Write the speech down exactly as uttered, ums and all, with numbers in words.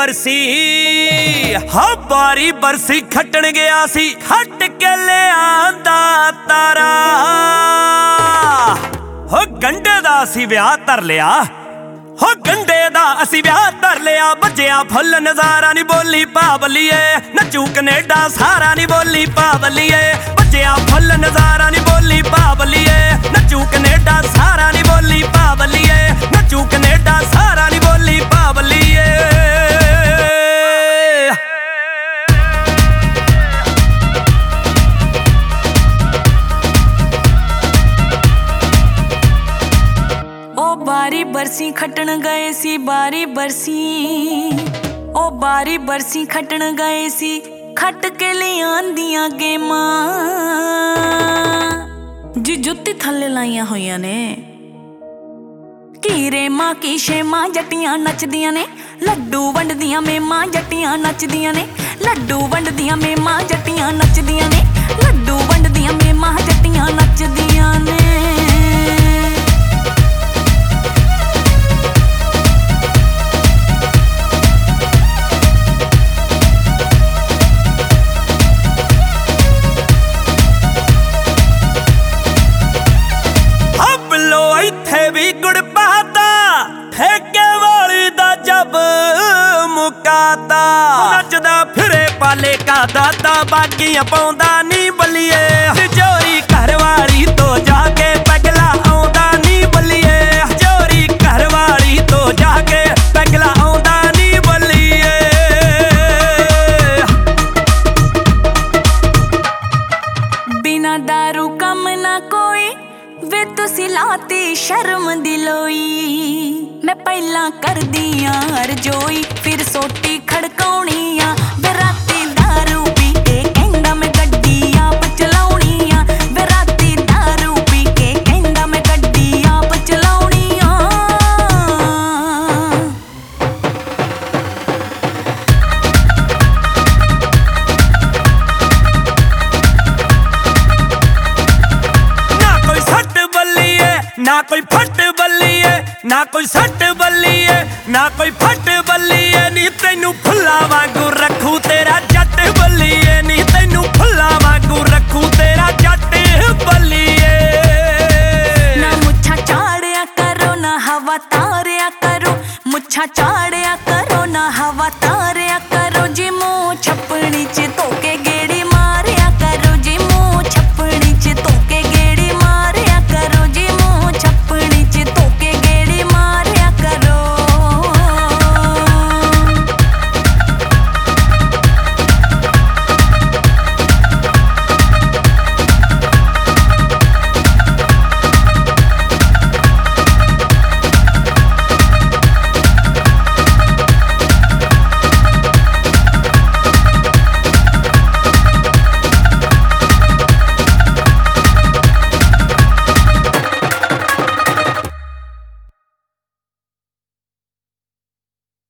बरसी हा बारी बरसी खट्टन गया सी खट के ले आंदा तारा हो गंढे दा असी ब्याह धर लिया हो गंढे दा असी ब्याह धर लिया बजिया फुल नजारा नी बोली पावलीए नचू कनेडा सारा नी बोली पावलीए बजिया फुल नजारा नी बोली पावलीए नचू कनेडा सारा नी बोली पावलीए नचू कनेडा सारा नी बोली पावलीए बारी बरसी खटन गए सी बारी बरसी ओ बारी बरसी खटन गए सी खट के ले आंदियां गेमां जी जुत्ती थल्ले लाइयां होइयां ने कीरे मां की शेमां जट्टियां नचदियां ने लड्डू वंडदियां मेमां जट्टियां नचदियां ने लड्डू वंडदियां मेमां जट्टियां नचदियां ने लड्डू वंडदियां मेमां जट्टियां नचदियां ने नचदा फिरे पाले का दादा बागियां पाउंदा नी बलिए जोरी घरवाली तो जाके पगला आउंदा नी बलिए जोरी घरवाली तो जाके पगला आउंदा नी बलिए बिना दारू कम ना कोई वे तुसी लाती शर्म दिलोई मैं पहला कर दिया रजोई फिर सोटी खड़काउणी आ वे राती दारू पी के कहंदा मैं गड्डी आप चलाउणी आ वे राती दारू पी के कहंदा मैं गड्डी आप चलाउणी आ ना कोई सट बल्लीए ना कोई फट बल्लीए ना कोई सट बल्लीए ना कोई फट बल्लीए नी तैनू फुल्ला वांगू रखू तेरा जट बल्लीए नी तैनू फुल्ला वांगू रखू तेरा जट बल्लीए ना मुच्छा चाड़िया करो ना हवा तारिया करो मुच्छा चाड़